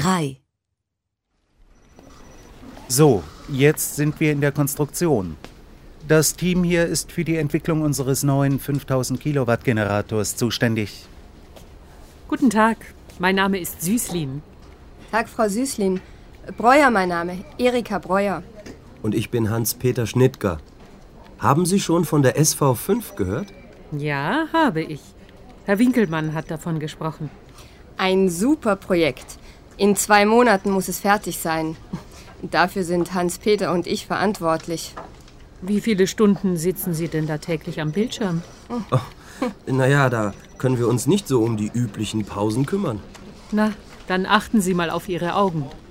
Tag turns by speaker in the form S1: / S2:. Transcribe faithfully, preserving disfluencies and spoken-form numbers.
S1: drei.
S2: So, jetzt sind wir in der Konstruktion. Das Team hier ist für die Entwicklung unseres neuen fünftausend Kilowatt Generators zuständig.
S3: Guten Tag, mein Name ist Süßlin.
S4: Tag, Frau Süßlin. Breuer mein Name, Erika Breuer.
S5: Und ich bin Hans-Peter Schnittger. Haben Sie schon von der S V fünf gehört?
S3: Ja, habe ich. Herr Winkelmann hat davon gesprochen.
S4: Ein super Projekt. In zwei Monaten muss es fertig sein. Dafür sind Hans-Peter und ich verantwortlich.
S3: Wie viele Stunden sitzen Sie denn da täglich am Bildschirm?
S5: Oh, naja, da können wir uns nicht so um die üblichen Pausen kümmern.
S3: Na, dann achten Sie mal auf Ihre Augen.